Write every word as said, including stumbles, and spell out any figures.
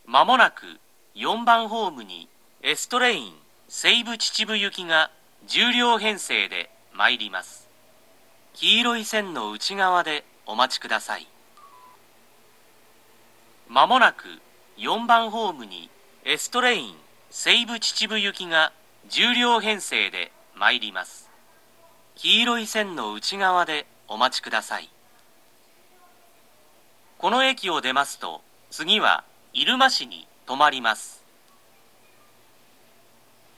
まもなくよんばんホームにエストレイン西武秩父行きがじゅうりょう編成で参ります。黄色い線の内側でお待ちください。まもなくよんばんホームにエストレイン西武秩父行きがじゅうりょう編成で参ります。黄色い線の内側でお待ちください。この駅を出ますと、次は入間市に止まります。